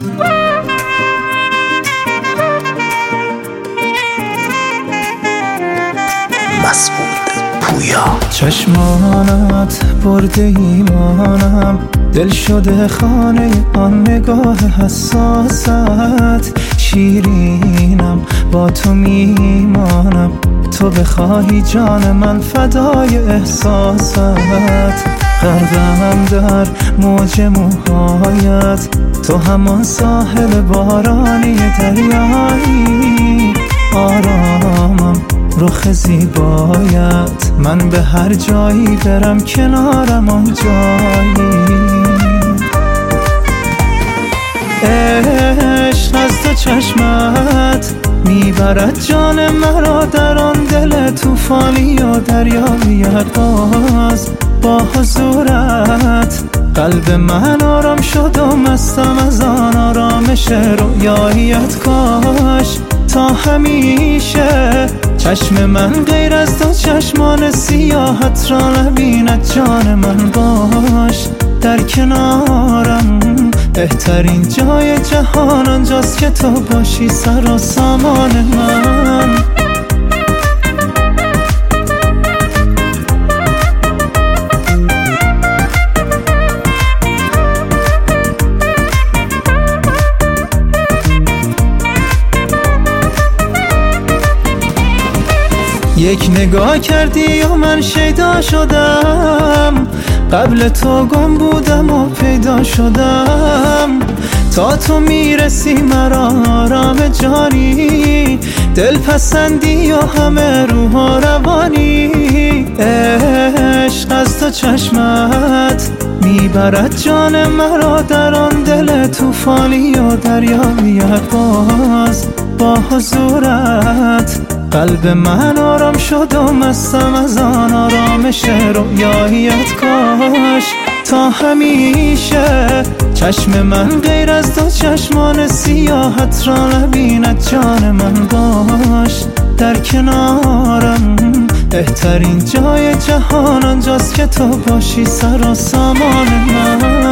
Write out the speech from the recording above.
مسعود پویا. چشمانت برده ایمانم، دل شده خانه آن نگاه حساست. شیرینم با تو میمانم، تو بخواهی جان من فدای احساست. غرقم در موج موهایت، تو همان ساحل بارانی دریایی. آرامم رخ زیبایت، من به هر جایی برم کنارم آن جایی. عشق از تو چشمت میبرد جان مرا در آن دل توفانی و دریایت. باز با حضورت قلب من آرام شد و مستم از آن آرامش رویایت. کاش تا همیشه چشم من غیر از تو چشمان سیاحت را نبیند. جان من باش در کنارم، بهترین جای جهان آنجاست که تو باشی سر و سامان من. یک نگاه کردی و من شیدا شدم، قبل تو گم بودم و پیدا شدم. تا تو میرسی مرا آرام جانی، دل پسندی و همه روح و روانی. عشق از تو چشمت میبرد جان مرا در آن دل توفانی و دریایت. باز با حضورت قلب من آرام شد و مستم از آن آرامش رویایت. کاش تا همیشه چشم من غیر از تو چشمان سیاحت را نبیند. جان من باش در کنارم، بهترین جای جهان آنجاست که تو باشی سر و سامان من.